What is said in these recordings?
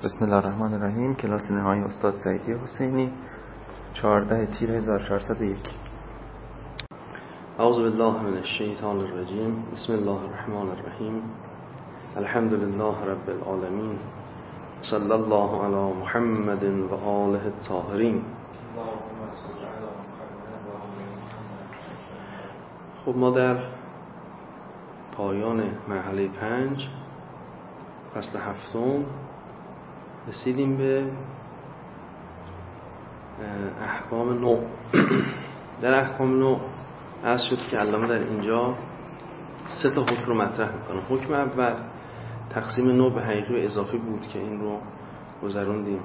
بسم الله الرحمن الرحیم. کلاس نهایی استاد سعیدی حسینی، 14 تیر 1401. اعوذ بالله من الشیطان الرجیم. بسم الله الرحمن الرحیم. الحمد لله رب العالمین. صلی الله علی محمد و آله الطاهرین. خب ما در پایان مرحله 5 فصل 7 رسیدیم به احکام نوع. در احکام نوع عرض شد که علامه در اینجا 3 تا حکم رو مطرح میکنه. حکم اول تقسیم نوع به حقیقی و اضافی بود که این رو گذروندیم.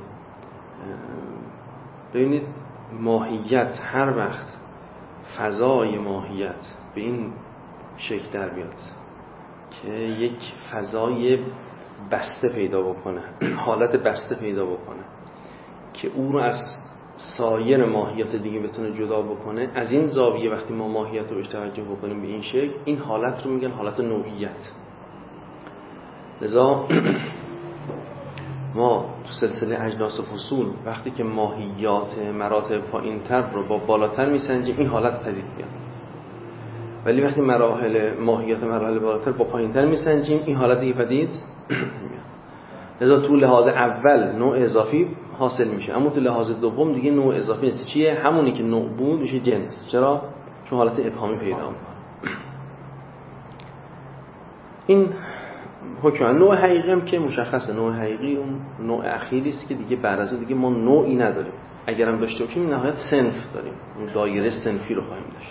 ببینید ماهیت هر وقت فضای ماهیت به این شکل در بیاد که یک فضای بسته پیدا بکنه، حالت بسته پیدا بکنه که او رو از سایر ماهیت دیگه بتونه جدا بکنه، از این زاویه وقتی ما ماهیت رو بهش توجه بکنیم به این شکل، این حالت رو میگن حالت نوعیت. لذا ما تو سلسله اجناس و فصول وقتی که ماهیات مراتب پایین‌تر رو با بالاتر میسنجیم این حالت پدید میاد، ولی وقتی ماهیات مراحل بالاتر با پایین‌تر میسنجیم این حالت دیگه پدید میاد. لذا تو لحاظ اول نوع اضافی حاصل میشه، اما تو لحاظ دوم دیگه نوع اضافی نیست. چیه؟ همونی که نوع بود میشه جنس. چرا؟ چون حالت ابهامی پیدا میکنه. این حکم نوع حقیقی هم که مشخصه، نوع حقیقی اون نوع اخیری است که دیگه بعد از اون دیگه ما نوعی نداریم. اگر هم داشته باشیم نهایت صنف داریم، اون دایره صنفی رو خواهیم داشت.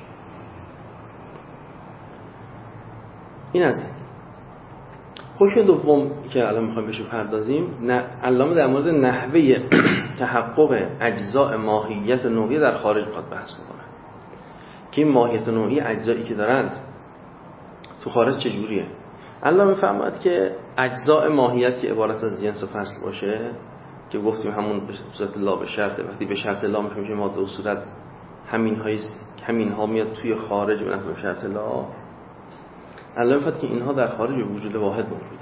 این از این. حکم دوم که الان میخوایم بهش پردازیم، علامه در مورد نحوه تحقق اجزاء ماهیت نوعی در خارج میخواد بحث بکنه که این ماهیت نوعی اجزایی که دارند تو خارج چجوریه. علامه میفهمد که اجزاء ماهیت که عبارت از جنس و فصل باشه که گفتیم همون به صورت لا به شرطه، وقتی به شرط لا میشه ماده و صورت همین ها میاد توی خارج به نحو شرط لا. علامه میفهمد که اینها در خارج به وجود واحد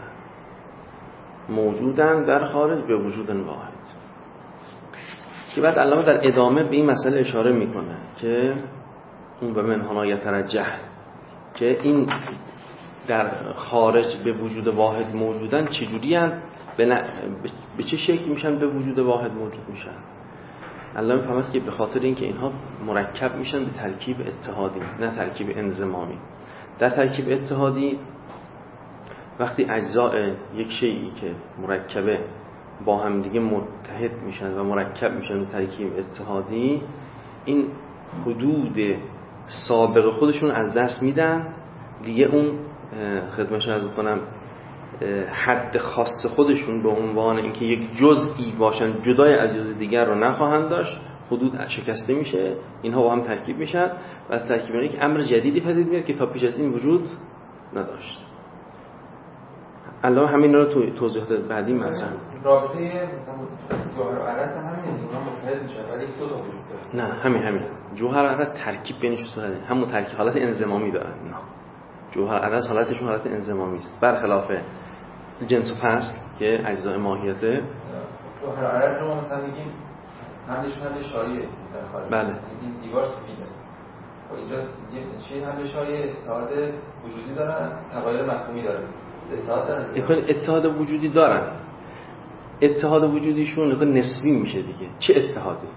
موجودن در خارج به وجود واحد، که بعد علامه در ادامه به این مسئله اشاره میکنه که اون به منحنا یترجح که این در خارج به وجود واحد موجودن چجوری هستند، به چه شکل میشن به وجود واحد موجود میشن. علامه فهمد که به خاطر اینکه اینها مرکب میشن به ترکیب اتحادی نه ترکیب انضمامی. در ترکیب اتحادی وقتی اجزاء یک شیئی که مرکبه با هم دیگه متحد میشن و مرکب میشن به ترکیب اتحادی، این حدود سابق خودشون از دست میدن دیگه. اون خدمتش عرض کنم حد خاص خودشون به عنوان اینکه یک جزئی باشن جدای از جزء دیگر رو نخواهند داشت، حدود شکسته میشه، اینها با هم ترکیب میشن و از ترکیب یک امر جدیدی پدید میاد که تا پیش از این وجود نداشت. الان همین رو تو توضیحات بعدی مطرح. رابطه مثلا جوهر و عرض همین اونها متحد میشه ولی دو تا وجود داره. نه همین جوهر و عرض ترکیب بینشون صورت همون ترکیب حالت انضمامی دارن. نه جوهر و عرض حالتشون حالت انضمامی است، برخلاف جنس و فصل که اجزای ماهیته. جوهر و عرض رو مثلا میگیم حملشون حمل اشاریه در خارج. بله. این دیوار سفید است. و اینجا چه حمل اشاریه اتحاد وجودی دارن، تغایر مفهومی دارن. اتحاد وجودی دارن. اتحاد وجودیشون نسبی میشه دیگه. چه اتحادی؟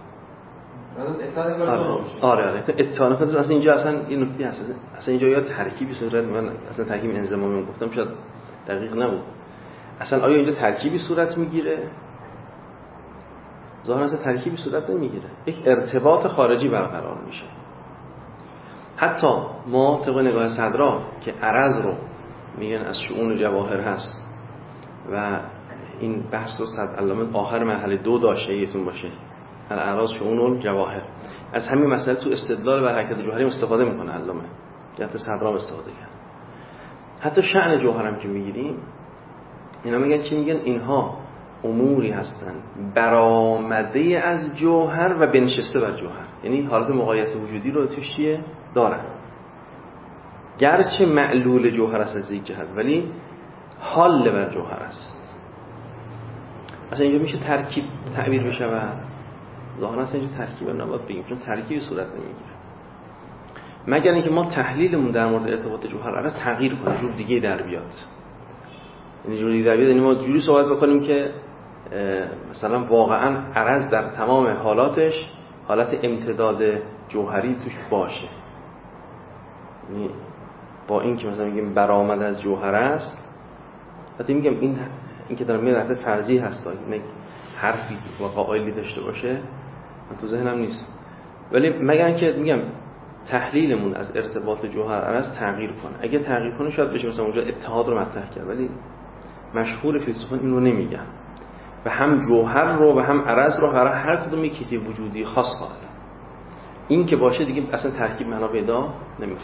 آره اتحاد اصلا اینجا اصلا این نکته هست. اصلا اینجا یا ترکیبی صورت، من اصلا ترکیب انضمامی گفتم شاید دقیق نبود. اصلا آیا اینجا ترکیبی صورت میگیره؟ ظاهرا اصلا ترکیبی صورت نمیگیره. یک ارتباط خارجی برقرار میشه. حتی ما طبق نگاه صدرا که عرض رو میگن از شؤون جواهر هست و این بحث رو علامه آخر مرحله 2 داشته، یادتون باشه الاعراض شؤون جواهر. از همین مسئله تو استدلال بر حرکت جوهری استفاده میکنه علامه، جهت صدرا استفاده کرد. حتی شأن جوهر هم که میگیریم اینا میگن چی؟ میگن اینها اموری هستن برآمده از جوهر و بنشسته بر جوهر، یعنی حالت مقایسه وجودی رو توش چیه دارن، گرچه معلول جوهر است از یک جهت ولی حال بر جوهر است. اصلا اینجا میشه ترکیب تعبیر بشود؟ ظاهرا اصلا اینجا ترکیب نباید بگیم، چون ترکیبی صورت نمیگیره مگر اینکه ما تحلیلمون در مورد ارتباط جوهر عرض تغییر کنه، جور دیگه در بیاد. یعنی جور دیگه در بیاد یعنی ما جوری صحبت بکنیم که مثلا واقعا عرض در تمام حالاتش حالت امتداد جوهری توش باشه. یعنی با این که مثلا میگیم برآمد از جوهر است، البته میگم این که دارم میگم حالت فرضی هست، این حرفی و قائلی داشته باشه من تو ذهنم نیست، ولی مگر اینکه میگم تحلیلمون از ارتباط جوهر عرض تغییر کنه. اگه تغییر کنه شاید بشه مثلا اونجا اتحاد رو مطرح کرد، ولی مشهور فیلسوفان اینو نمیگن و هم جوهر رو و هم عرض رو برای هر کدوم یک کیفی وجودی خاص قائل. این که باشه دیگه اصلا ترکیب معنا پیدا نمیکنه.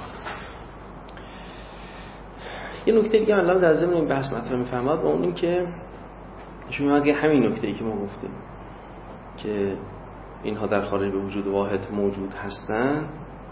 یه نکته دیگه الان در ضمن این بحث مطرح میفهمد و اون این که شما میگه همین نکته‌ای که ما گفتیم که اینها در خارج به وجود واحد موجود هستن،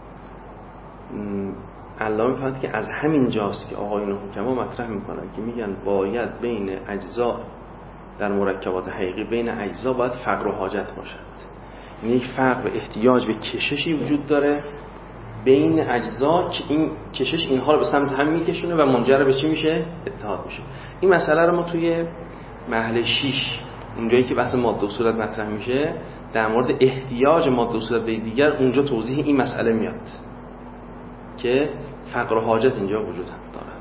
علامه میفهمد که از همین جاست که آقایون حکما مطرح میکنن که میگن باید بین اجزا در مرکبات حقیقی بین اجزا باید فقر و حاجت باشد. یعنی یک فقر و احتیاج به کششی وجود داره بین اجزا که این کشش اینها رو به سمت هم میکشونه و منجر به چی میشه؟ اتحاد میشه. این مسئله رو ما توی مرحله 6 اونجایی که بحث ماده و صورت مطرح میشه در مورد احتیاج ماده و صورت به دیگر اونجا توضیح این مسئله میاد که فقر و حاجت اینجا وجود هم داره.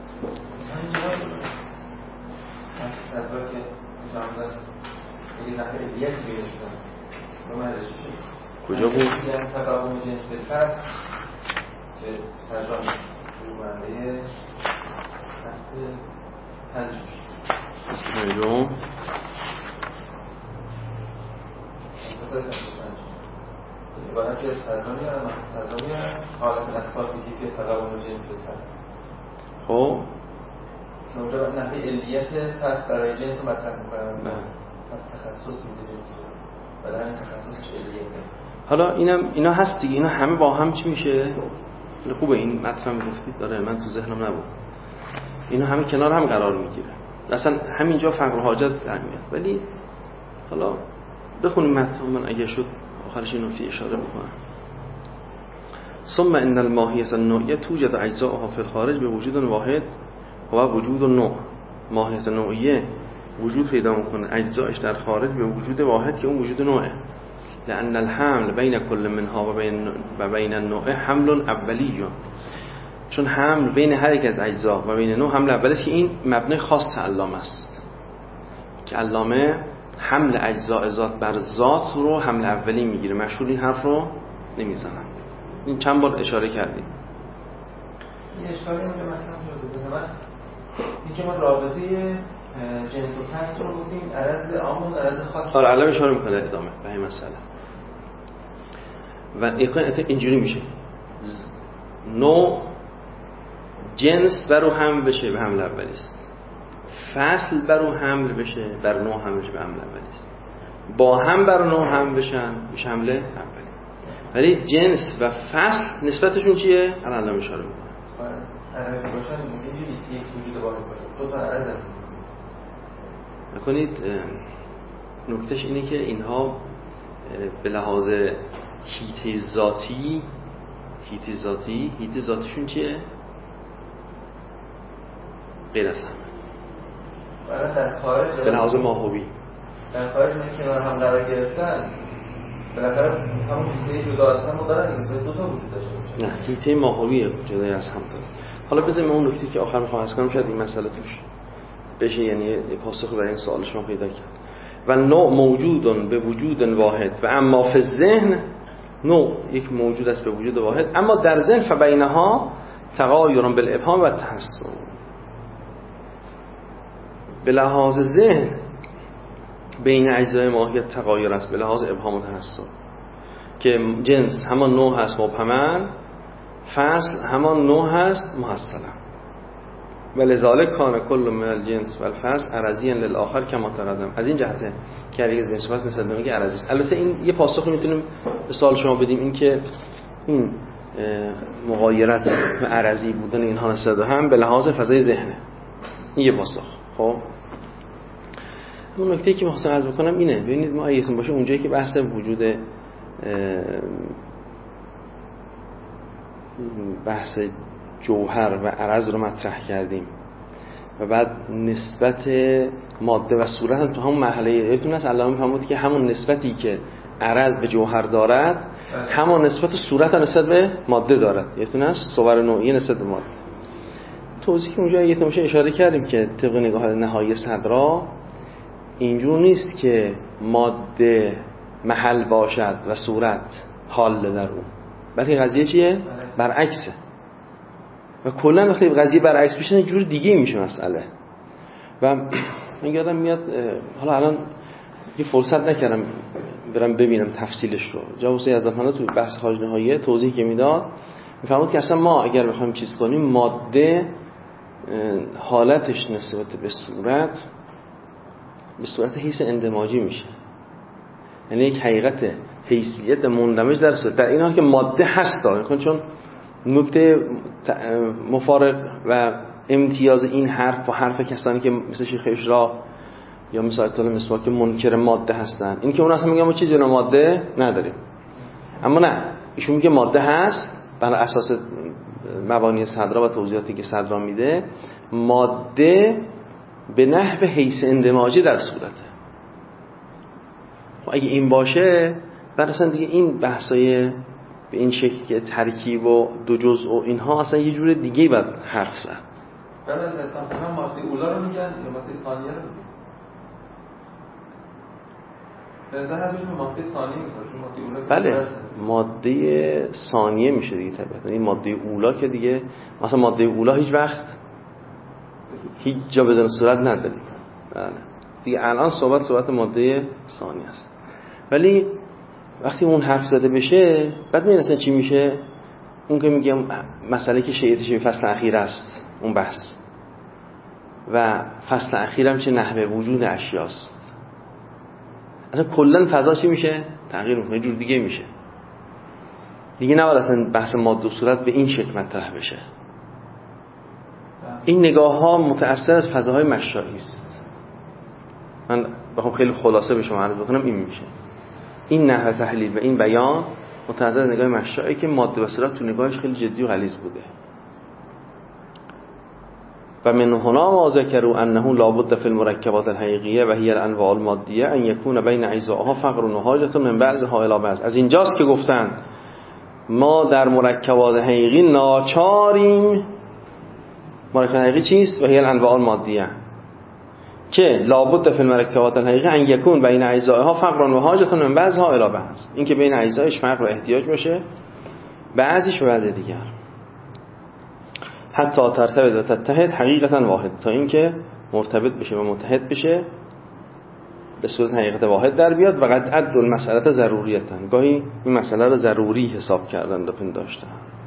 کجا بود؟ یعنی تقابل جنس بالفصل که سرجان روبنده اصل 5 اصل 5 عبارت سرجانی حالت اثباتی که تقابل جنس بالفصل. خب اونجا نحوه علیت فصل برای جنس رو مطرح میکنم. پس تخصص میده جنس رو و در این تخصصش علیته. حالا اینا هست دیگه، اینا همه با هم چی میشه؟ خوبه این مطلب میگفتید داره من تو ذهنم نبود. اینا همه کنار هم قرار میگیره. اصلا همینجا فقر و حاجت در میاد. ولی حالا بخونیم متن من اگه شد آخرش این نکته اشاره بکنم. ثم ان الماهیه النوعیه توجد اجزاءها فی الخارج به وجود واحد و وجود نوع. ماهیت نوعیه وجود پیدا میکنه اجزایش در خارج به وجود واحد که اون وجود نوعه. لأن الحمل بین کل منها و بین النوع حمل اولی، چون حمل بین هر یک از اجزا و بین نوع حمل اولی است که این مبنای خاص علامه است که علامه حمل اجزا ذات بر ذات رو حمل اولی میگیره. مشهور این حرف رو نمیزنم، این چند بار اشاره کردیم. این اشاره اونجا مطرح شده زمان این که ما رابطه جنس و کسر رو گفتیم عرض عام و عرض خاص. آره علامه اشاره میکنه ادامه به این مسئله و اینجوری میشه نوع جنس برو حمل بشه به حمل اولی است، فصل برو حمل بشه بر نوع حمل بشه به حمل اولی است، با هم برو نوع حمل بشن میشه حمل اولی. ولی جنس و فصل نسبتشون چیه؟ علامه اشاره میکنه عرض باشن اینجوری یک وجود واحد باشه دو تا عرض نکنید. نکتهش اینه که اینها به لحاظ هیت ذاتیشون چیه؟ غیر از هم. در خارج به لحاظ ماهوی در خارج من کنار هم قرار گرفتن بالاخره همون هیته جدا از هم دارن این دو تا وجود داشته باشه. نه هیته ماهوی جدا از هم داره. حالا بذاریم اون نکته که آخر میخوام عرض کنم شاید این مسئله توش بشه، یعنی پاسخ برای این سوال شما پیدا کرد. و نوع موجودن به وجود واحد و اما فی الذهن، نوع یک موجود است به وجود واحد اما در ذهن فبینها تغایر بالابهام و تحسن. به لحاظ ذهن بین اجزای ماهیت تغایر است به لحاظ ابهام و تحسن که جنس همان نوع هست مبهما، فصل همان نوع هست محصلا. ولذالک کان کل من الجنس والفصل عرضیا للآخر کما تقدم. از این جهته که هر یک جنس و فصل نسبت به دیگه عرضی است. البته این یه پاسخ میتونیم به سوال شما بدیم، این که این مغایرت و عرضی بودن اینها نسبت هم به لحاظ فضای ذهنه. این یه پاسخ. خب اون نکته که می‌خواستم عرض بکنم اینه، ببینید ما یادتون باشه اونجایی که بحث وجود بحث جوهر و عرض رو مطرح کردیم و بعد نسبت ماده و صورت هم تو همون مرحله یادتون هست علامه فرمود که همون نسبتی که عرض به جوهر دارد همون نسبت صورت هم نسبت به ماده دارد. یادتون هست صور نوعی نسبت به ماده. توضیح که اونجا یادتون باشه اشاره کردیم که طبق نگاه نهایی صدرا اینجور نیست که ماده محل باشد و صورت حال در اون، بلکه قضیه چیه؟ برعکسه. و کلا وقتی قضیه برعکس بشه یه جور دیگه میشه مسئله. و من یادم میاد حالا الان یه فرصت نکردم برم ببینم تفصیلش رو. جواب یزدانخانی تو بحث خارج نهاییه توضیح که میداد میفهمید که اصلا ما اگر بخوایم چیز کنیم ماده حالتش نسبت به صورت حیث اندماجی میشه، یعنی یک حقیقت حیثیت مندمج در صورت، در این حال که ماده هست داره. چون نکته مفارق و امتیاز این حرف و حرف کسانی که مثل شیخ اشراق یا مثل آیت الله مسواک منکر ماده هستن این که اون اصلا میگن ما چیزی رو ماده نداریم، اما نه ایشون میگه ماده هست بر اساس مبانی صدرا و توضیحاتی که صدرا میده. ماده به نحو حیث اندماجی در صورته. اگه این باشه بعد اصلا دیگه این بحثای به این شکل که ترکیب و دو جزء و اینها اصلا یه جور دیگه باید حرف زد. بعد از مثلا ماده اولا رو میگن یا ماده ثانیه رو میگن؟ بله ماده ثانیه میشه دیگه طبیعتا. این ماده اولا که دیگه مثلا ماده اولا هیچ وقت هیچ جا بدون صورت نداریم. بله دیگه الان صحبت ماده ثانیه است. ولی وقتی اون حرف زده بشه بعد می‌بینید اصلا چی میشه. اون که میگم مسئله که شیعه فصل اخیر است اون بحث و فصل اخیرم چه نحوه وجود اشیاست، اصلا کلا فضا چی میشه؟ تغییر میکنه، یه جور دیگه میشه. دیگه نباید اصلا بحث ماده و صورت به این شکل مطرح بشه. این نگاه ها متأثر از فضاهای مشاعی است. من بخوام خیلی خلاصه به شما عرض بکنم این میشه. این نحوه تحلیل و این بیان متأثر از نگاه مشاعی که ماده و صورت تو نگاهش خیلی جدی و غلیظ بوده. و من هنا ما ذکروا انه لابد فی المرکبات الحقیقیه و هی الانواع المادیه ان یکون بین اجزائها فقر و حاجت من بعضها الی بعض. از اینجاست که گفتن ما در مرکبات حقیقی ناچاریم. مرکبات حقیقی چیست؟ و هی الانواع المادیه که لابد فی المرکبات الحقیقیه ان یکون بین اجزائها فقر و حاجت من بعضها الی بعض. این که بین اجزایش فقر و احتیاج باشه بعضیش به بعض دیگر، حتی ترتبط تتحد حقیقتا واحد، تا اینکه مرتبط بشه و متحد بشه به صورت حقیقت واحد در بیاد. و قد عد المسئله ضروریتا، گاهی این مسئله رو ضروری حساب کردن و پنداشتن.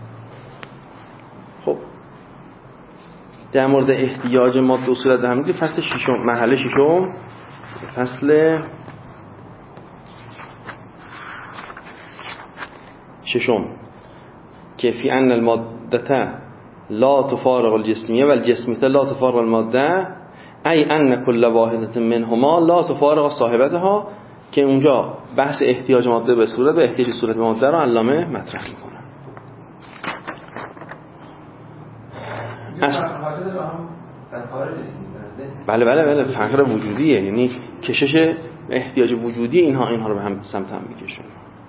خب در مورد احتیاج ماده و صورت همین فصل ششم مرحله ششم فصل ششم که فی ان الماده لا تفارق الجسمیه و الجسمیه لا تفارق الماده ای ان کل واحدة منهما لا تفارق صاحبتها، که اونجا بحث احتیاج ماده به صورت و احتیاج صورت به ماده رو علامه مطرح میکنه. بله فقر وجودیه، یعنی کشش احتیاج وجودی اینها رو به هم سمت هم میکشن.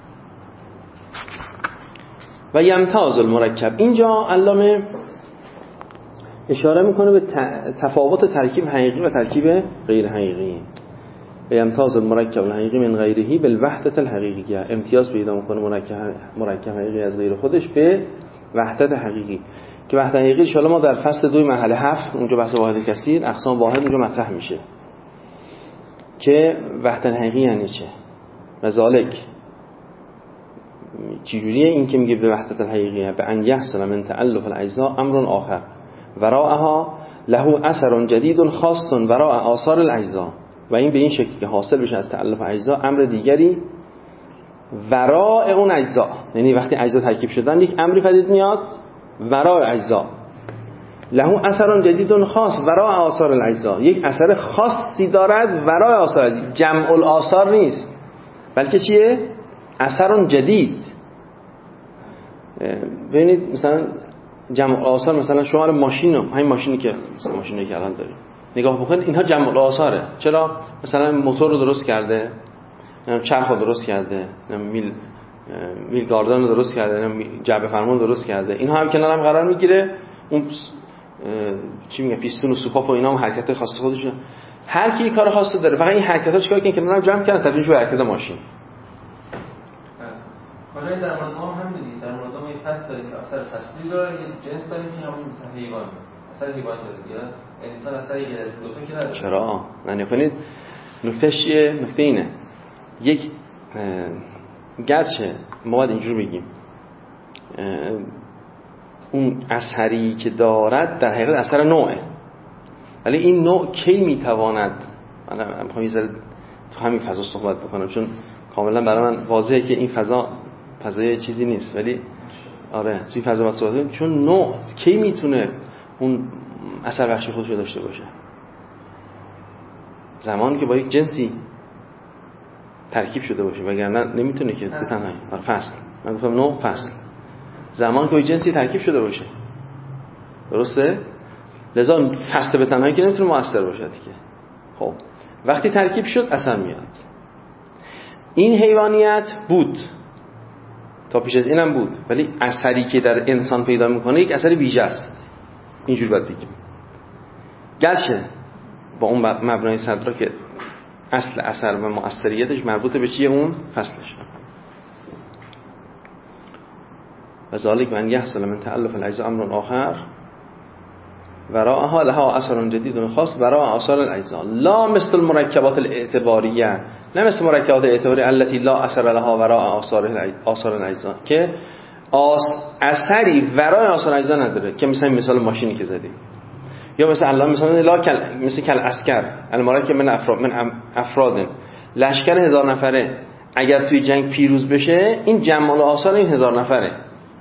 و یمتاز المرکب، اینجا علامه اشاره میکنه به تفاوت ترکیب حقیقی و ترکیب غیر حقیقی. و یمتاز المرکب الحقیقی من غیرهی بالوحدت الحقیقیه، امتیاز پیدا میکنه مرکب حقیقی از غیر خودش به وحدت حقیقی، که وحدت حقیقی ان شاءالله ما در فصل 2 مرحله 7 اونجا بحث واحد کثیر اقسام واحد اونجا مطرح میشه که وحدت حقیقی یعنی چه و ذالک چجوریه. این که میگه به وحدت الحقیقیه به ان یحصل من تألف الاجزاء امر آخر وراءها له اثر جدید خاص وراء آثار الاجزاء، و این به این شکل که حاصل بشه از تألف اجزا امر دیگری وراء اون اجزا، یعنی وقتی اجزا ترکیب شدن یک امری پدید میاد وراء اجزا. له اثر جدید خاص وراء آثار الاجزا، یک اثر خاصی دارد ورای آثار، جمع الاثار نیست بلکه چیه؟ اثر جدید. ببینید مثلا جمع الاثار، مثلا شما همین ماشینی که الان داریم نگاه بکنید، اینها جمع الاثاره. چرا؟ مثلا موتور رو درست کرده، چرخ رو درست کرده، میل گاردن رو درست کرده، جعبه فرمان رو درست کرده، اینها هم کنار هم قرار میگیره. اون چی میگه، پیستون و سوپاپ و اینا هم حرکت خاص خودشون، هر کی کار خاصی داره، فقط این حرکت‌ها چیکار کنن؟ کنار هم جمع کردن تبدیل به حرکت ماشین. حالا در مورد ما هم دیدید، در مورد ما یک فصل داریم که اثر فصلی داره، یک جنس داریم که همون مثلا حیوان، اثر حیوان داره، یا انسان اثر یک از دو تا که نداره. چرا؟ نه کنید نکتهش چیه؟ نکته اینه، یک گرچه ما باید اینجور بگیم اون اثری که دارد در حقیقت اثر نوعه، ولی این نوع کی میتواند، من میخوام یه ذره تو همین فضا صحبت بکنم چون کاملا برای من واضحه که این فضای چیزی نیست، ولی آره توی فضا باید صحبت کنیم، چون نوع کی میتونه اون اثر بخشی خودش رو داشته باشه؟ زمانی که با یک جنسی ترکیب شده باشه، وگرنه نمیتونه که به تنهایی. فصل، من گفتم نوع فصل، زمانی که با یک جنسی ترکیب شده باشه، درسته؟ لذا فصل به تنهایی که نمیتونه مؤثر باشه دیگه. خب وقتی ترکیب شد اثر میاد. این حیوانیت بود، تا پیش از اینم بود، ولی اثری که در انسان پیدا میکنه یک اثر ویژه است، اینجور باید بگیم. گرچه با اون مبنای صدرا که اصل اثر و مؤثریتش مربوط به چیه؟ اون فصلش. و ذالک من یحصل من تألف الاجزاء امر آخر وراءها لها اثر جدید خاص وراء آثار الاجزاء لا مثل المرکبات الاعتباریه، نه مثل مرکبات اعتباریه التي لا اثر لها وراء آثار الاجزاء، که اثری ورای آثار الاجزاء نداره، که مثلا ماشینی که زدیم، یا مثلا مثل کل اسکر المرکب من افراد لشکر 1000 نفره اگر توی جنگ پیروز بشه، این جمع الاثار این 1000 نفره.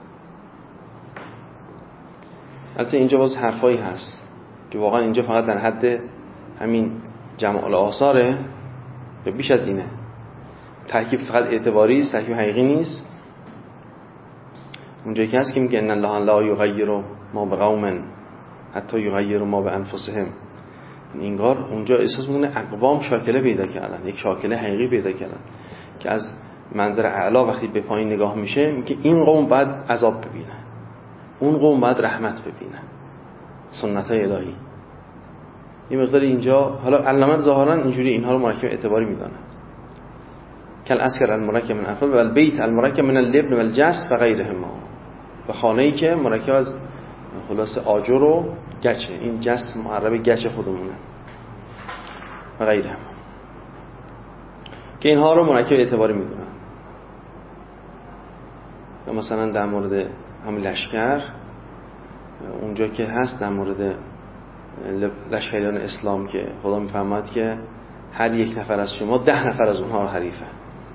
البته اینجا باز حرفایی هست که واقعا اینجا فقط در حد همین جمع الاثاره یا بیش از اینه، ترکیب فقط اعتباری است، ترکیب حقیقی نیست. اونجایی که هست که میگه ان الله لا یغیر ما بقوم حتی یغیر ما بانفسهم، انگار اونجا احساس میکنه اقوام شاکله پیدا کردن، یک شاکله حقیقی پیدا کردن که از منظر اعلی وقتی به پایین نگاه میشه میگه این قوم باید عذاب ببینه، اون قوم باید رحمت ببینه، سنت‌های الهی. این مقدار اینجا حالا علامت ظاهرا اینجوری اینها رو مرکب اعتباری میدانه، کل اسکر المرکب من افراد و البیت المرکب من اللبن و الجس و غیرهما، و خانه‌ای که مرکب از خلاص آجر و گچه، این جس معرب گچ خودمونه و غیرهما، که اینها رو مرکب اعتباری میدونن. و مثلا در مورد هم لشکر اونجا که هست در مورد لشکریان اسلام که خدا میفرماد که هر یک نفر از شما 10 نفر از اونها حریفه،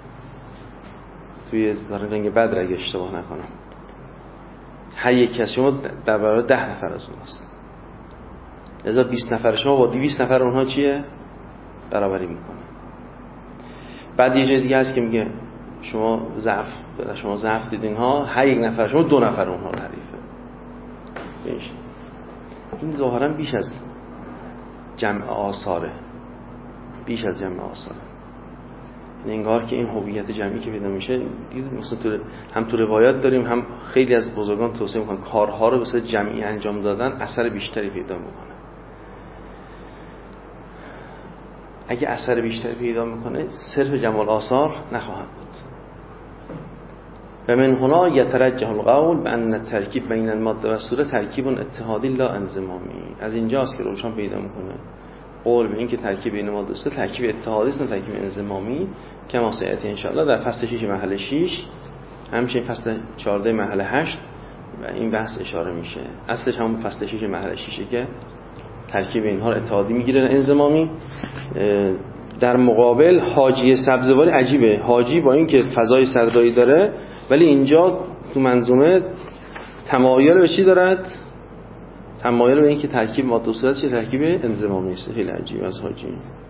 توی جنگ بدر اگه اشتباه نکنم هر یک از شما در برابر 10 نفر از اونهاست، لذا 20 نفر شما با 200 نفر اونها چیه؟ برابری میکنه. بعد یه جای دیگه هست که میگه شما ضعف دیدین ها، هر یک نفر شما 2 نفر اونها حریفه. این ظاهرا بیش از جمع آثاره، بیش از جمع آثاره. انگار که این هویت جمعی که پیدا میشه، مثلا هم تو روایات داریم، هم خیلی از بزرگان توصیه میکنن کارها رو به صورت جمعی انجام دادن اثر بیشتری پیدا میکنه. اگه اثر بیشتری پیدا میکنه صرف جمع آثار نخواهد بود. و من هنا یترجح القول بان الترکیب بین الماده و صوره ترکیب اتحادی لا انضمامی. از اینجاست که روشن پیدا میکنه قول به این که ترکیب بین ماده و صوره ترکیب اتحادی است نه ترکیب انضمامی، که سیاتی ان شاء الله در فصل 6 مرحله 6، همچنین فصل 14 مرحله 8 و این بحث اشاره میشه. اصلش همون فصل 6 مرحله 6 که ترکیب اینها رو اتحادی میگیره انضمامی. در مقابل حاجی سبزواری عجیبه، حاجی با این که فضای صدرایی داره ولی اینجا تو منظومه تمایل به چی دارد؟ تمایل به این که ترکیب ماده و صورت چه ترکیب انضمامی است. خیلی عجیب از حاجی.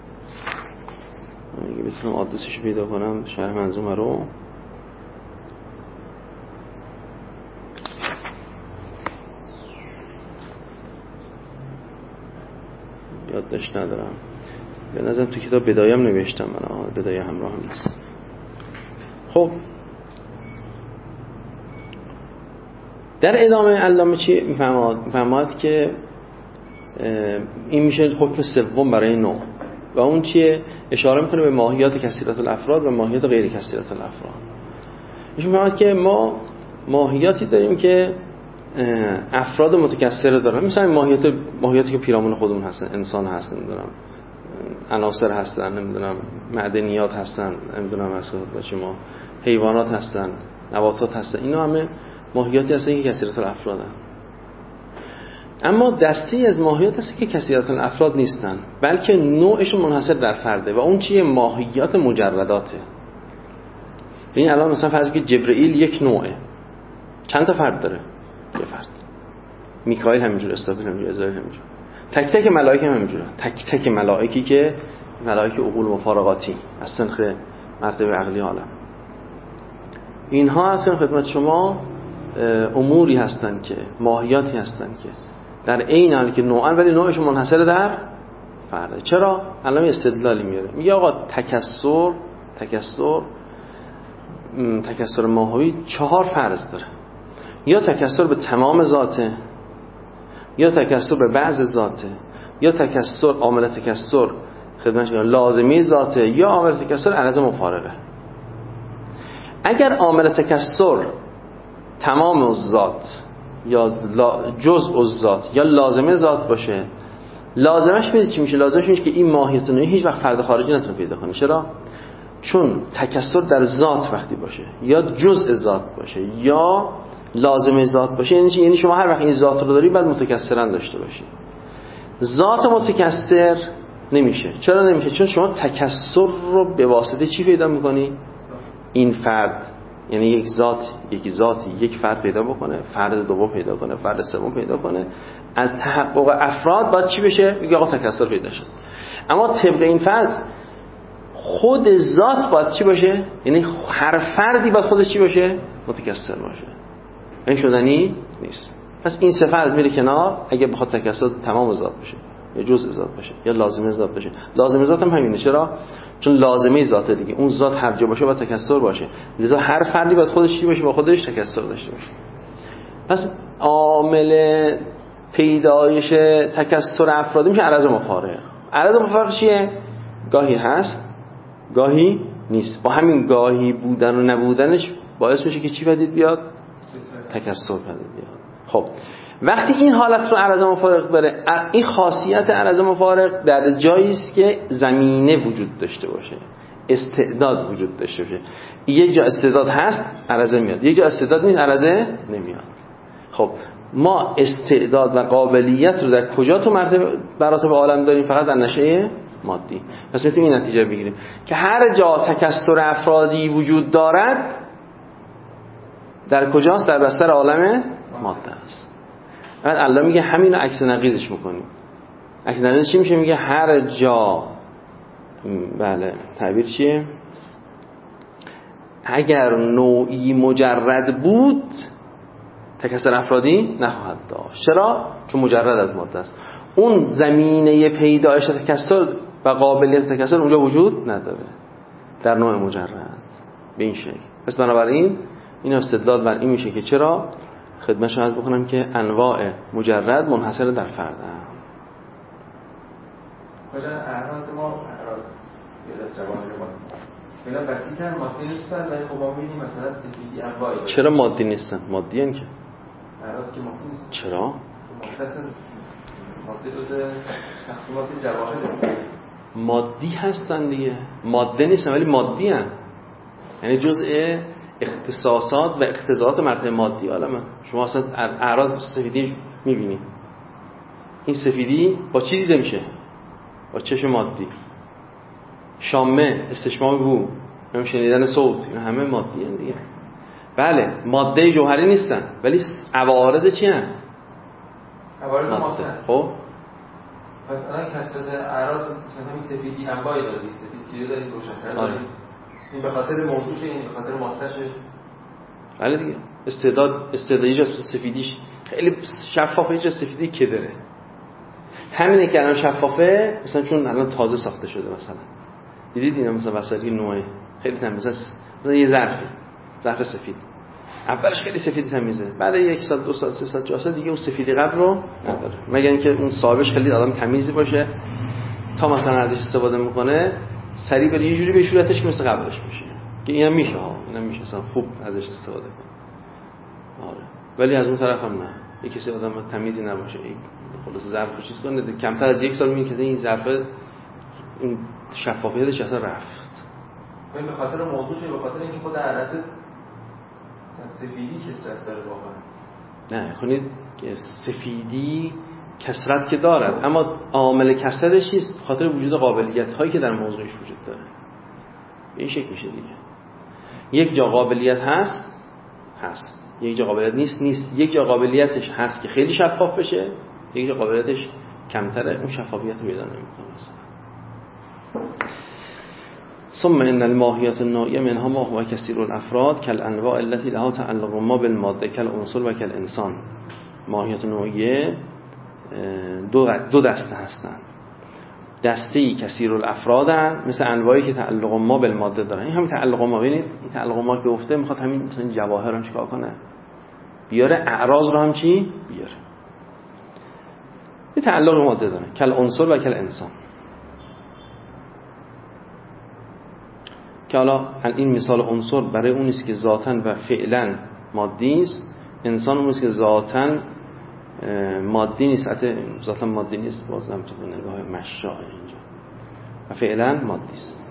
اگه بتونم آدرسش رو پیدا کنم شرح منظومه رو یادداشت ندارم. به نظرم تو کتاب بدایه هم نوشتم من. بدایه همراه هم نیست. خب در ادامه علامه چی میفهماد که این میشه حکم سوم برای نوع و اون چیه؟ اشاره میکنه به ماهیات کثیرت الافراد و ماهیات غیر کثیرت الافراد. میشه میفهمد که ما ماهیاتی داریم که افراد متکثر دارن، مثلا ماهیاتی که پیرامون خودمون هستن، انسان هستن، نمیدونم عناصر هستن، نمیدونم معدنیات هستن، نمیدونم مثلا شما حیوانات هستن، نباتات هستن، اینا همه ماهیاتی هستن که کثیرت الافرادن. اما دستی از ماهیات هست که کثیرت الافراد نیستن، بلکه نوعشون منحصر در فرده و اون چیه؟ ماهیات مجرداته. این الان مثلا فرض کنید جبرئیل یک نوعه، چند تا فرد داره؟ یه فرد. میکائیل همینجور، اسرافیل همینجور، عزرائیل همینجور، تک تک ملائکه هم همینجوره، تک تک ملائکی که ملائکه عقول مفارقاتی از سنخ مرتبه عقلی عالم. اینها اصلا خدمت شما اموری هستن که ماهیاتی هستن که در عین حالی که نوعن ولی نوعشون منحصر در فرده. چرا؟ الان استدلالی میاره، میگه آقا تکثر ماهوی 4 فرض داره. یا تکثر به تمام ذاته، یا تکثر به بعض ذاته، یا عامل تکثر خدمتش لازمی ذاته، یا عامل تکثر عرض مفارقه. اگر عامل تکثر تمام الذات یا جزء الذات یا لازمه ذات باشه، لازمش میدید چی میشه؟ لازمش میشه که این ماهیت نوعی هیچ وقت فرد خارجی نتونه پیدا کنه. چرا؟ چون تکثر در ذات وقتی باشه یا جزء ذات باشه یا لازمه ذات باشه، یعنی شما هر وقت این ذات رو داری بعد متکثرا داشته باشی. ذات متکثر نمیشه. چرا نمیشه؟ چون شما تکثر رو به واسطه چی پیدا میکنی؟ این فرد، یعنی یک فرد پیدا بکنه، فرد دوم پیدا کنه، فرد سوم پیدا کنه. از تحقق افراد باید چی بشه؟ میگه آقا تکثر پیدا شد. اما طبق این فرض خود ذات باید چی باشه؟ یعنی هر فردی باید خودش چی باشه؟ متکثر باشه. این شدنی نیست. پس این سه فرض میره کنار. اگه بخواد تکثر تمام ذات باشه یا جزء ذات باشه یا لازمه ذات باشه. لازمه ذات هم همینه. چرا؟ چون لازمه ذات دیگه، اون ذات هر جا باشه باید تکثر باشه، لذا هر فردی باید خودش چی باشه؟ با خودش تکثر داشته باشه. پس عامل پیدایش تکثر افرادی میشه عرض مفارق. عرض مفارق چیه؟ گاهی هست گاهی نیست. با همین گاهی بودن و نبودنش باعث میشه که چی پدید بیاد؟ تکثر پدید بیاد. خب وقتی این حالت رو عرض مفارق بره، این خاصیت عرض مفارق در جایی است که زمینه وجود داشته باشه، استعداد وجود داشته باشه. یک جا استعداد هست عرضه میاد، یک جا استعداد نیست عرضه نمیاد. خب ما استعداد و قابلیت رو در کجا تو مراتب عالم داریم؟ فقط در نشأه مادی. پس میتونیم این نتیجه بگیریم که هر جا تکثر افرادی وجود دارد در کجاست؟ در بستر عالم ماده است. بعد الله میگه همین رو عکس نقیضش میکنیم. عکس نقیضش چی میشه؟ میگه هر جا، بله تعبیر چیه؟ اگر نوعی مجرد بود تکثر افرادی نخواهد داشت. چرا؟ چون مجرد از ماده است. اون زمینه پیدایش تکثر و قابلیت تکثر اونجا وجود نداره در نوع مجرد به این شکل. پس بنابراین این استدلال بر این میشه که چرا خدمتش عرض بکنم که انواع مجرد منحصر در فرد هم. مثلا اعراض ما اعراض اینا بسیطن مادی نیستن، ولی خب ما می‌بینیم مثلا سفیدی انواعی. چرا مادی نیستن؟ مادی ان که اعراض که مادی نیستن. چرا؟ مادی جزء تقسیمات جواهر مادی هستن دیگه. ماده نیستن ولی مادی ان، یعنی جزء اختصاصات و اقتضاعات مرتبه مادی عالمه. شما اصلا اعراض سفیدی می‌بینید، این سفیدی با چی دیده میشه؟ با چشم مادی. شامه، استشمام بو، شنیدن صوت، اینا همه مادی هستند دیگه. بله ماده جوهری نیستن ولی عوارض چی هستند؟ ماده. خب پس الان کسرت اعراض مثلا همین سفیدی انواعی داره، سفید چیزی داره روشن‌تر داره. این به خاطر موضوعشه، این به خاطر ماده‌شه. بله دیگه. استعدادی جز سفیدیش خیلی شفافه، جز سفیدی که داره. همینه که الان شفافه، مثلا چون الان تازه ساخته شده مثلا. دیدید اینا مثلا وسایل نوعه خیلی تمیزه، مثلا یه ظرف سفید. اولش خیلی سفید تمیزه، بعد 1 سال 2 سال 3 سال 4 سال دیگه اون سفیدی قبل رو نداره، مگر اینکه اون صاحبش خیلی آدم تمیزی باشه تا مثلا ازش استفاده میکنه سریع بره یه جوری به صورتش که مثل قبلش باشه، که اینم میشه اینم میشه مثلا خوب ازش استفاده کنه. آره ولی از اون طرف هم نه، یه کسی آدم تمیزی نباشه خلاص ظرف چیز کنه کمتر از 1 سال میگه که این ظرف این شفافیتش اصلا رفت. این به خاطر موضوعشه، به خاطر اینکه خود عرض سفیدی کسرت داره واقعا. نه کنید سفیدی کسرت که دارد، اما عامل کسرتش چیست؟ به خاطر وجود قابلیت هایی که در موضوعش وجود داره. به این شکل میشه دیگه. یک جا قابلیت هست، یک جا قابلیت نیست. یک جا قابلیتش هست که خیلی شفاف بشه، یک جا قابلیتش کمتره، اون شفافیت رو پیدا نمیکنه مثلا. ثم ان الماهیات النوعیه منها ما هو کثیر الافراد کالانواع التي لها تعلق ما بالماده کالعنصر و کالانسان. ماهیات نوعیه دو دسته هستند. دسته‌ای کثیر الافرادن، مثل انواعی که تعلق ما بالماده دارن. این همین تعلق ما، ببینید این تعلق ما که گفته میخواد همین مثلا جواهر هم چیکار کنه، بیاره اعراض رو هم چی بیاره. این تعلق ماده داره کالعنصر و کالانسان. که حالا این مثال عنصر برای اون است که ذاتاً و فعلاً مادی است، انسان اون است که ذاتاً مادی نیست، ذاتاً مادی نیست، بازم تو نگاه مشاء اینجا، و فعلاً مادی است.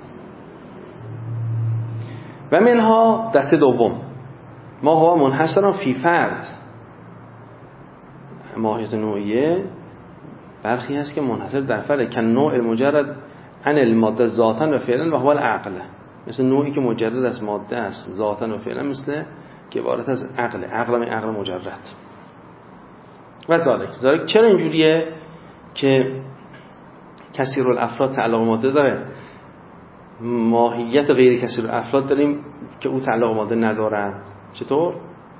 و منها دسته دوم ما هو منحصر فی فرد. ماهیت نوعیه برخی هست که منحصر در فرد، که نوع المجرد عن الماده ذاتاً و فعلاً و هو العقل، مثل نوعی که مجرد از ماده است ذاتاً و فعلاً، مثل که عبارت از عقل مجرد. و ذالک چرا اینجوریه که کثیر الافراد تعلق ماده داره، ماهیت غیر کثیر الافراد داریم که او تعلق ماده نداره؟ چطور؟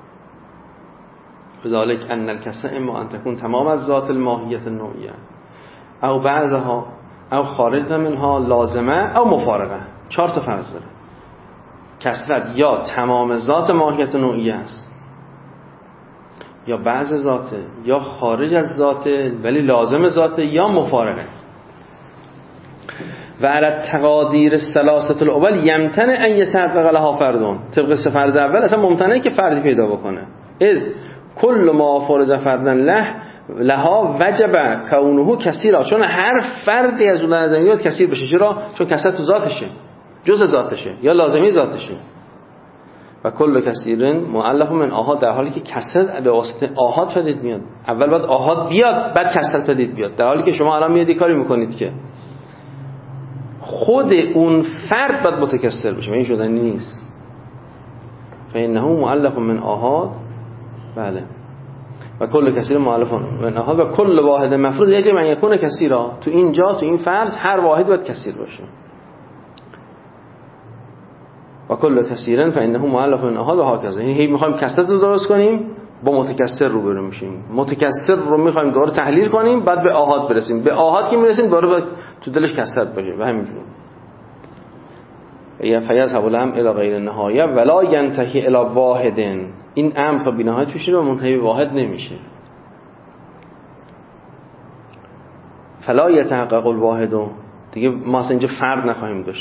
ذالک ان الکسر اما ان تکون تمام از ذات الماهیت النوعیه او بعضها او خارج منها لازمه او مفارقه. 4 تا فرض داره. کثرت یا تمام ذات ماهیت نوعیه است، یا بعض ذاته، یا خارج از ذاته ولی لازم ذاته، یا مفارقه. و علی التقادیر الثلاثه الاول یمتنع ان یتحقق لها فردون. طبق 3 فرض اول اصلا ممتنعه که فردی پیدا بکنه. از کل ما فرض فردن لها وجب کونه کثیرا، چون هر فردی از اون نظریات کثیر بشه. چرا؟ چون کثرت تو ذاتشه، جزء ذاتشه یا لازمی ذاتشه. و کل کثیر مؤلف من آحاد، در حالی که کثرت به واسطه آحاد پدید میاد. اول باید آحاد بیاد بعد کثرت پدید بیاد، در حالی که شما الان میادی کاری میکنید که خود اون فرد باید متکثر بشه، این شدنی نیست. فانه مؤلف من آحاد. بله. و کل کثیر مؤلف من آحاد و کل واحد مفروض یجب ان یکون کثیرا. تو اینجا تو این فرض هر واحد باید کثیر باشه. و کل کثیرن فانه مؤلف من آحاد و هکذا. یعنی هی میخوایم کثرت رو درست کنیم با متکثر روبرو میشیم، متکثر رو میخوایم دوباره تحلیل کنیم بعد به آحاد برسیم، به آحاد که میرسیم دوباره تو دلش کثرت باشه و همینجوری. یا فیذهب الامر الی غیر النهایه ولا ینتهی الی واحد. این امر تا بی‌نهایت میشه و منتهی به واحد نمیشه. فلا یتحقق الواحد، دیگه ما اصلا اینجا فرد نخواهیم داشت.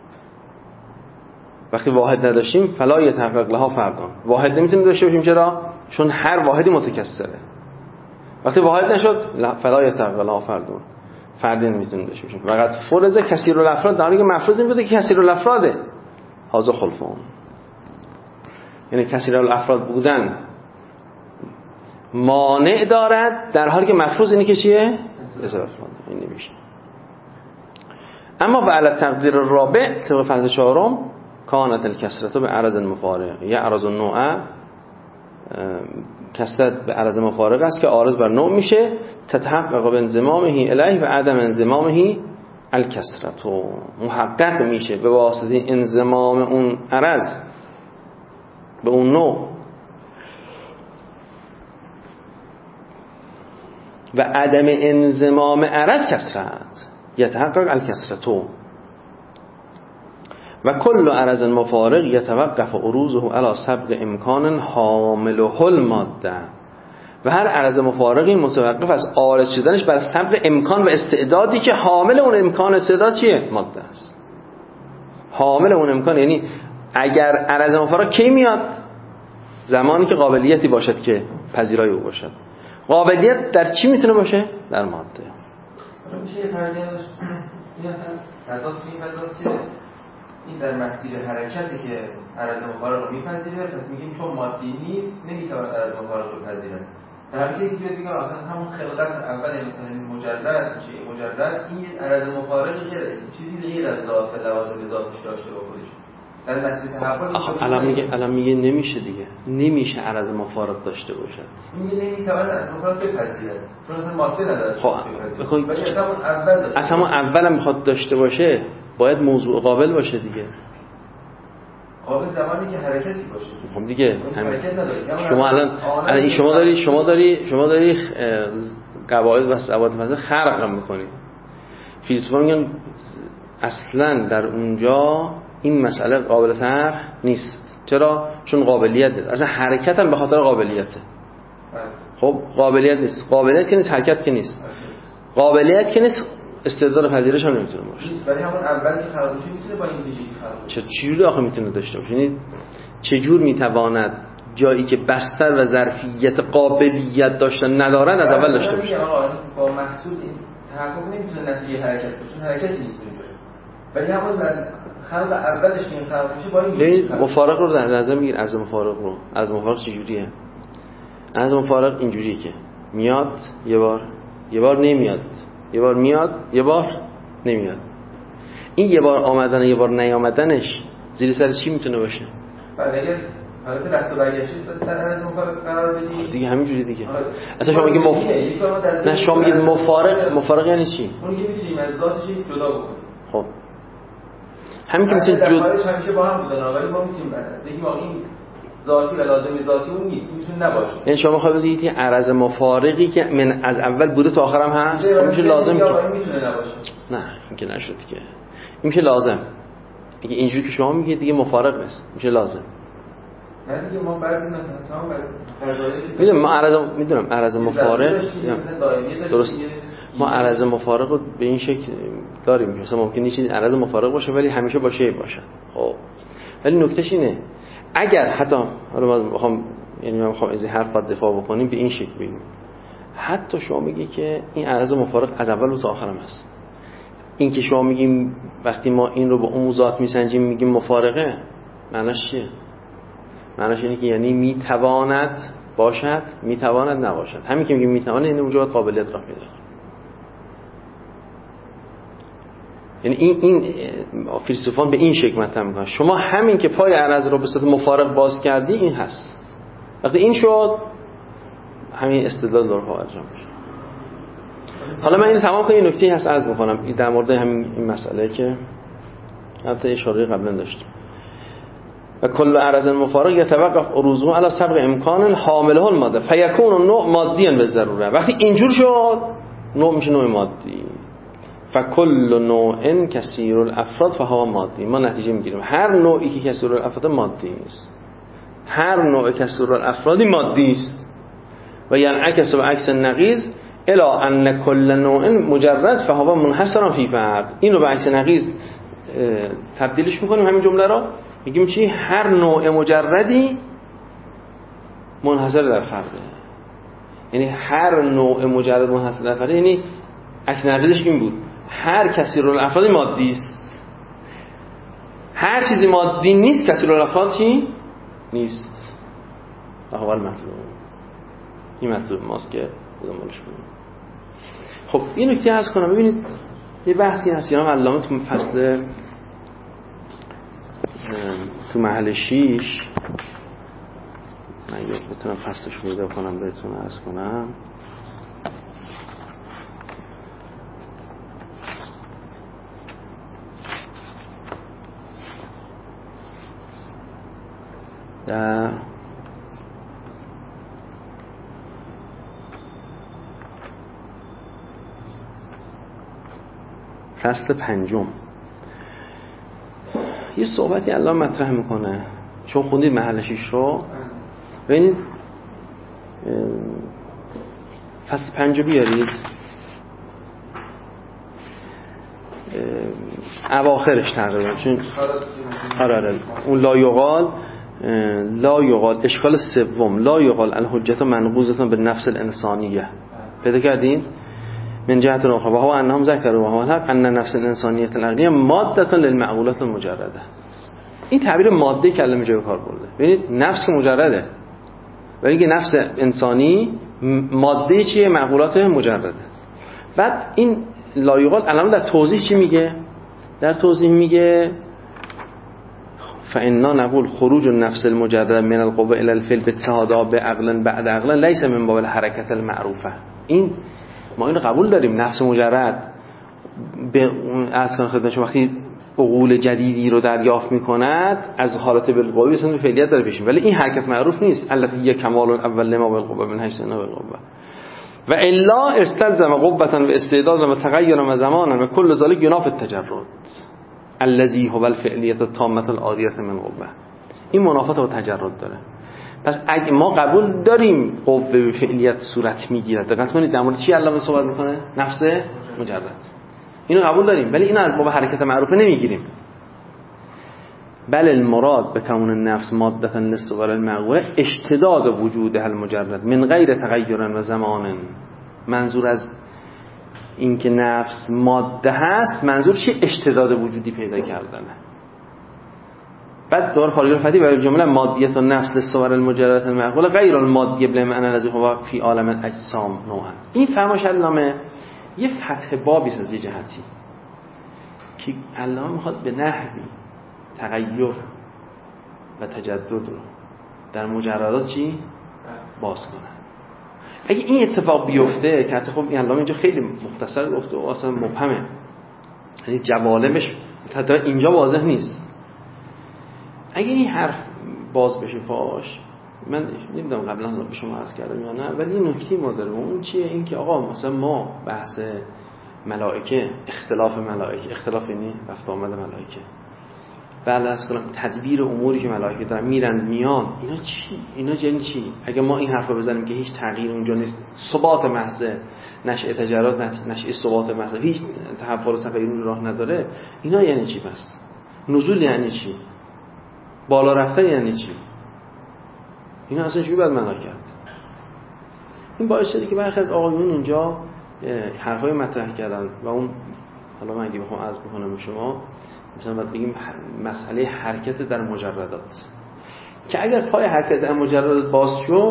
وقتی واحد نداشتیم فلا یتحقق لها فردان، واحد نمیتونیم داشته باشیم. چرا؟ چون هر واحدی متکثره. وقتی واحد نشد فلا یتحقق لها فردان، فردی نمیتونیم داشته باشیم. فقط فرض کثیر الافراد، در حالی که مفروض این بوده که کثیر الافراده. هذا خلفون، یعنی کثیر الافراد بودن مانع دارد، در حالی که مفروض اینه که چیه؟ کثیر الافراد. این نمیشه. اما و علی التقدیر الرابع طبق فرض 4 کانت الکثرة به عرض مفارق یعرض النوع کسرت به عرض مفارق است که عارض بر نوع میشه، تتحقق بانضمامه الیه و عدم انضمامه الکسرت، و محقق میشه به واسطه انضمام اون عرض به اون نوع و عدم انضمام عرض کسرت، یتحقق الکسرتو و کل عرض مفارق یتوقف عروضه علی سبق امکان حامله الماده، و هر عرض مفارقی متوقف از عارض شدنش بر سبق امکان و استعدادی که حامل اون امکان استعداد چیه؟ ماده است. حامل اون امکان یعنی اگر عرض مفارق کی میاد؟ زمانی که قابلیتی باشد که پذیرای او باشد. قابلیت در چی میتونه باشه؟ در ماده. میشه یه فرضیه داشت این اصلا این فضاست که این در مسیر حرکتی که عرض مفارق رو میپذیره، پس میگیم چون مادی نیست نمیتواند عرض مفارق رو بپذیره. در حالی که دیگه اصلا همون خلقت اول مثلا مجرد میشه، مجرد این عرض مفارق غیر چیزی غیر از ذات لوازم ذاتش داشته با خودش. در مسیر تحول الان میگه نمیشه دیگه، نمیشه عرض مفارق داشته باشد. میگه نمیتواند عرض مفارق بپذیره چون اصلا ماده نداره. اصلا اولم میخواد داشته باشه باید موضوع قابل باشه دیگه. قابل زمانی که حرکتی باشه. خب دیگه حرکت نداره. شما الان شما داری قواعد و ثبات فضا خرق میکنی. فیلسوفان میگن اصلا در اونجا این مسئله قابل طرح نیست. چرا؟ چون قابلیت داره. اصلا حرکت هم به خاطر قابلیته. خب قابلیت نیست. قابلیت که نیست، حرکت که نیست. قابلیت که نیست، استعداد پذیرش هم نمیتونه باشه. ولی همون اول که خلق میشه میتونه با این ویژگی خلق بشه. چجوری آخه میتونه داشته باشه؟ یعنی چجور میتواند جایی که بستر و ظرفیت قابلیت داشتن ندارد از اول داشته باشه؟ با محصول این تحقق نمیتونه نتیجه حرکت باشه، چون حرکتی نیست اونجا. ولی همون خلق اولش که این خلق میشه با این مفارق رو در نظر میگیر. از مفارق چجوریه؟ از مفارق اینجوریه که میاد یه بار نمیاد، یه بار میاد یه بار نمیاد. این یه بار آمدن یه بار نیامدنش زیر سر چی میتونه باشه؟ بعد اگر حالت رفت و برگشت در عرض مفارق قرار بدی دیگه همینجوری دیگه. اصلا شما میگید نه شما میگید مفارق یعنی چی؟ اون که میتونیم از ذاتش جدا بکنیم. خب همین که میتونیم همیشه با هم بودن، ولی ما میتونیم بگیم این ذاتی و لازمی ذاتی اون نیست، میتونه نباشه. یعنی شما خواهید بگید این عرض مفارقی که من از اول بوده تا آخرم هست میشه لازم که میتونه نباشه. نه این که نشد که این میشه لازم. دیگه اینجوری که شما میگید دیگه مفارق نیست، میشه لازم. نه دیگه ما بعد میدونم عرض مفارق درست. ما عرض مفارق رو به این شکل داریم، مثلا ممکنه چیزی عرض مفارق باشه ولی همیشه باشه باشه. خب ولی نکتهش اینه اگر حتی حالا من میخوام از این حرف دفاع بکنیم به این شکل بگیم، حتی شما میگی که این عرض مفارق از اول تا آخرم هست، این که شما میگیم وقتی ما این رو به اون ذات میسنجیم میگیم مفارقه، معناش چیه؟ معناش اینه که یعنی میتواند باشد میتواند نباشد. همین که میگیم میتواند یعنی اونجا قابلیت راه پیدا کنه. یعنی این فیلسوفان به این شکل مطرح میکنن شما همین که پای عرض رو به صورت مفارق باز کردی این هست، وقتی این شد همین استدلال داره انجام میشه. حالا من اینو تمام کنم. این نکته هست عرض میکنم این در مورد همین این مسئله که البته اشاره قبلا داشتیم. و کل عرض مفارق یتوقف عروضه علی سبق امکان حامله الماده فیکون النوع مادیا بالضروره. وقتی اینجور شد نوع میشه نوع مادی. فکل نوع کثیر الافراد فهو مادی. ما نتیجه میگیریم هر نوعی که کثیر الافراد مادی است، هر نوع کثیر الافرادی مادی است. و ینعکس و عکس نقیض الی ان کل نوع مجرد فهو منحصر فی فرد. این رو به عکس نقیض تبدیلش میکنیم همین جمله رو میگیم چی؟ هر نوع مجردی منحصر در فرده. یعنی هر نوع مجرد منحصر در فرده، یعنی عکس نقیضش این بود هر کثیر الافراد مادی است. هر چیزی مادی نیست کثیر الافراد چی؟ نیست. اول مطلوب این مطلوب ماست که دنبالش کنیم. خب این نکته عرض کنم. ببینید یه بحثی هست جناب علامه تو فصل تو محل 6 من بتونم فصلش پیدا کنم بهتون عرض کنم. در فصل 5 یه صحبتی الان مطرح میکنه، چون خوندید محل 6 رو. ببینید فصل 5 بیارید اواخرش تقریبا، چون آره اون لا یقال اشکال سوم لا یقال الحجت منقوضة بالنفس الانسانیه پیدا کردین من جهت اخرى و هو انهم ذکروا و هو الحق ان نفس الانسانیه العقلیه ماده للمعقولات المجرده. این تعبیر ماده کلمه جای کار برده. ببینید نفس که مجرده، ولی اینکه نفس انسانی ماده چیه؟ معقولات مجرده. بعد این لا یقال الان در توضیح چی میگه؟ در توضیح میگه فإنا نقول خروج النفس المجرد من القوة إلى الفعل باتحادها بعقل بعد عقل ليس من باب الحركة المعروفة. این ما اینو قبول داریم، نفس مجرد به اصلا خدمتشون وقتی عقول جدیدی رو دریافت میکند از حالت بالقوه اصلا به فعلیت داره پیش، ولی این حرکت معروف نیست. البته یک کمال اول لما بالقوه من حیث انه بالقوه و الا استلزم قوة و استعداد و تغیر و زمانا و كل ذلك ينافي التجرد الذي هو الفعلیت التامه العاریه من قوه. این منافات با تجرد داره. پس اگه ما قبول داریم قوه به فعلیت صورت میگیره، دقت کنید در مورد چی علامه صحبت میکنه؟ نفس مجرد. اینو قبول داریم، ولی اینو از باب حرکت معروفه نمیگیریم. بل المراد به کون النفس ماده للصور المعقوله اشتداد وجودها المجرد من غیر تغیر و زمان. منظور از اینکه نفس ماده هست، منظور چی؟ اشتداد وجودی پیدا کردنه. بعد دور پاراگرافی برای جمله مادیت و نفس للصور المجرد المعقوله غیر المادیه بالمعنی الذي هو فی عالم الاجسام نوعا. این فرمایش علامه یه فتح بابی از یه جهتی که علامه میخواد به نحوی تغییر و تجدد رو در مجردات چی؟ باز کنه. اگه این اتفاق بیفته که حتی خب این علامه اینجا خیلی مختصر گفته و اصلا مبهمه، یعنی جوالمش حتی اینجا واضح نیست. اگه این حرف باز بشه پاش، من نمیدونم قبلا به شما عرض کردم یا نه، ولی این نکته ما داره. اون چیه؟ این که آقا مثلا ما بحث ملائکه، اختلاف ملائکه، اختلاف یعنی رفت آمد ملائکه، بعد از کنم تدبیر اموری که ملائکه دارن میرن میان، اینا چی؟ اینا یعنی چی؟ اگه ما این حرفو بزنیم که هیچ تغییر اونجا نیست، ثبات محض، نشأ تجرد، نشأ ثبات محض، هیچ تحول و تغییر راه نداره، اینا یعنی چی پس؟ نزول یعنی چی؟ بالا رفتن یعنی چی؟ اینا اصلا چی باید معنا کرد؟ این باعث شده که برخی از آقایون اینجا حرفای مطرح کردن و اون حالا من اگه بخوام عرض بکنم به شما، مثلا باید بگیم مسئله حرکت در مجردات، که اگر پای حرکت در مجردات باز شد،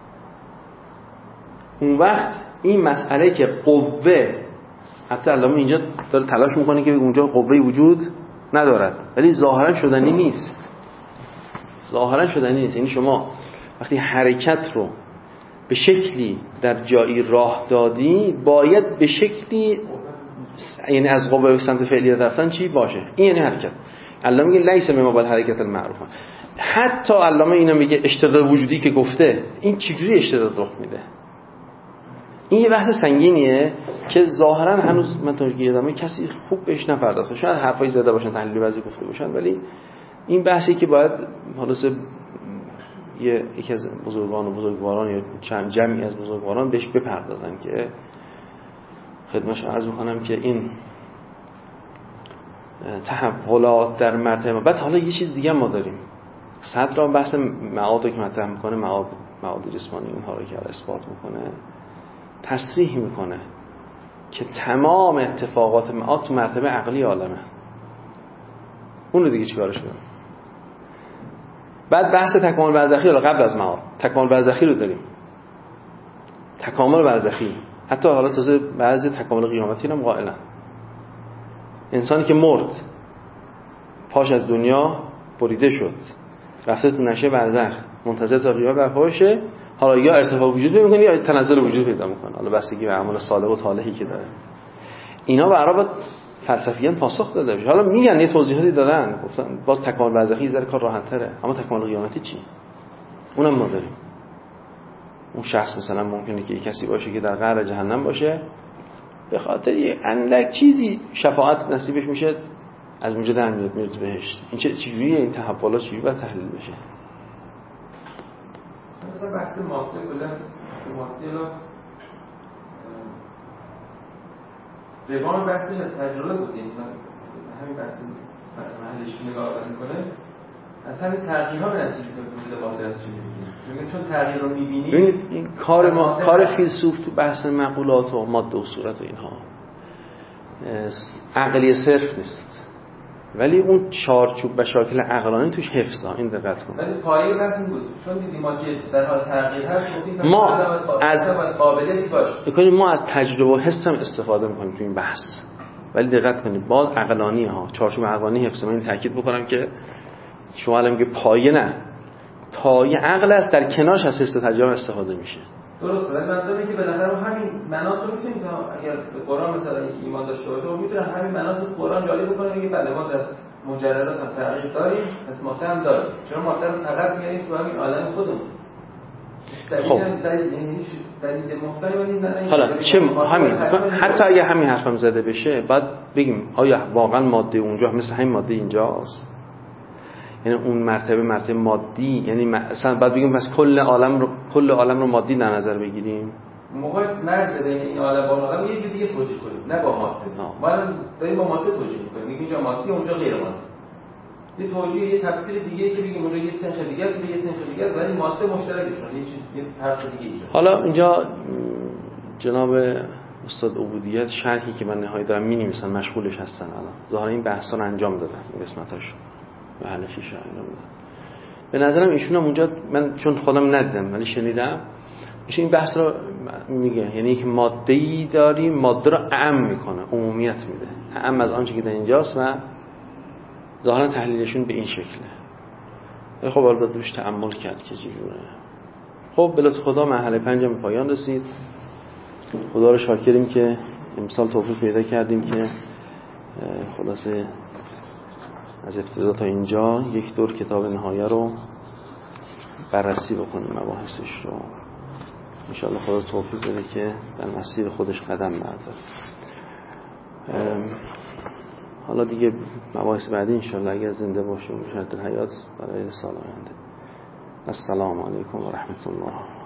اون وقت این مسئله که قوه، حتی علامه اینجا داره تلاش میکنه که اونجا قوه وجود ندارد، ولی ظاهرا شدنی نیست. ظاهرا شدنی نیست. یعنی شما وقتی حرکت رو به شکلی در جایی راه دادی، باید به شکلی، یعنی از قوه به سمت فعلیت رفتن چی باشه؟ این یعنی حرکت. علامه میگه لیس مما بال حرکت المعروفه. حتی علامه اینا میگه اشتداد وجودی که گفته، این چجوری اشتداد رخ میده؟ این یه بحث سنگینیه که ظاهرا هنوز من تا گیردم کسی خوب بهش نپرداخته. شاید حرفای زده باشن، تحلیل بعضی گفته باشن، ولی این بحثی که باید خلاصه یکی از بزرگان و بزرگواران یا چند جمعی از بزرگواران بهش بپردازن که خدمتش عرض می‌کنم که این تحولات در مرتبه. بعد حالا یه چیز دیگه ما داریم، صدر بحث معاد که مطرح میکنه، معاد جسمانی، اونها رو که اثبات میکنه، تصریح میکنه که تمام اتفاقات معاد تو مرتبه عقلی عالمه. اون رو دیگه چیکارش کنه؟ بعد بحث تکامل برزخی رو قبل از معاد، تکامل برزخی رو داریم، تکامل برزخی، حتی حالا تازه بعضی تکامل قیامتی هم قائلن. انسانی که مرد، پاش از دنیا بریده شد رفته تو نشه برزخ منتظر تا قیامت برپا بشه، حالا یا ارتفاع وجود پیدا میکنه یا تنزل وجود پیدا میکنه، حالا بستگی به اعمال صالح و طالحی که داره. اینا برای فلسفیان پاسخ داده بشه. حالا میگن یه توضیحاتی دادن، گفتن باز تکامل برزخی یه ذره کار راحت تره، اما تکامل قیامتی چی؟ اونم ما داریم. اون شخص مثلا ممکنه که یک کسی باشه که در قعر جهنم باشه، به خاطر یه اندک چیزی شفاعت نصیبش میشه، از اونجا در میاد میره تو بهشت. این چجوریه؟ این تحولات چجوری باید تحلیل بشه؟ مثلا بحث ماده کلا ماده رو روان بحثش از تجربه بودیم، همین بحث محلش نگاه میکنه از همین تغییرها به نتیجه وجود ماده نتیجه میگیره، چون تغییر رو میبینیم. ببینید این کار ما، کار فیلسوف تو بحث مقولات و ماده و صورت و اینها عقلی صرف نیست، ولی اون چارچوب و شاکل عقلانی توش حفظه. این دقت کنید. ولی پایه بحث این بود، چون دیدیم ما که در حال تغییر هست، ما از قابلیتی باشه بکنیم ما از تجربه و حس هم استفاده می‌کنیم تو این بحث، ولی دقت کنید باز عقلانی ها، چارچوب عقلانی حفظه. من تاکید بکنم که شما الان میگه پایه نه، پایه عقل است، در کنارش از حس تجربه استفاده میشه. درسته، ولی منظورم اینه که بالاخره همین مناط رو میتونید اگر به قرآن مثلا ایمان داشته باشه، میتونه همین مناط رو قرآن جاری بکنه، میگه بله ما در مجردات هم تغییر داریم، پس ماده هم داریم، چرا ماده رو فقط میاریم تو همین عالم خودمون. خب دلیل محتملی نه. حالا چه همین حتی اگه همین حرفم زده بشه بعد بگیم آیا واقعا ماده اونجا مثل همین ماده اینجاست؟ یعنی اون مرتبه مادی، یعنی مثلا بعد بگیم پس کل عالم رو مادی در نظر بگیریم. موقع مرز بین این عالم با عالم یه چیز دیگه توجیه کنیم، نه با ماده. ما داریم با ماده توجیه می‌کنیم، میگیم اینجا مادی اونجا غیر مادی. یه توجیه، یه تفسیر دیگه که بگیم اونجا یه سنخ دیگه است، یه سنخ دیگه است، ولی ماده مشترکشون یه چیز، یه حرف دیگه ایجاد. حالا اینجا جناب استاد عبودیت شرحی که من نهایی دارم می‌نویسن مشغولش هستن، الان ظاهرا این بحثا رو انجام دادن، این قسمتاشو به حل شیشه انجام دادن. به نظرم ایشون هم اونجا، من چون خودم ندیدم ولی شنیدم، میشه این بحث رو میگه، یعنی یک ماده‌ای داریم، ماده رو اعم میکنه، عمومیت میده، اعم از آنچه که در اینجاست و ظاهرا تحلیلشون به این شکله. خب البته روش تأمل کرد که چجوره. خب به لطف خدا مرحله 5 به پایان رسید. خدا رو شاکریم که امسال توفیق پیدا کردیم که خلاصه از ابتدا تا اینجا یک دور کتاب نهایه رو بررسی بکنیم، مباحثش رو. انشاءالله خدا توفیق بده که در مسیر خودش قدم برداره. حالا دیگه مباحث بعدی انشاءالله اگر زنده باشیم به شرط الحیات برای سال آینده. السلام علیکم و رحمت الله.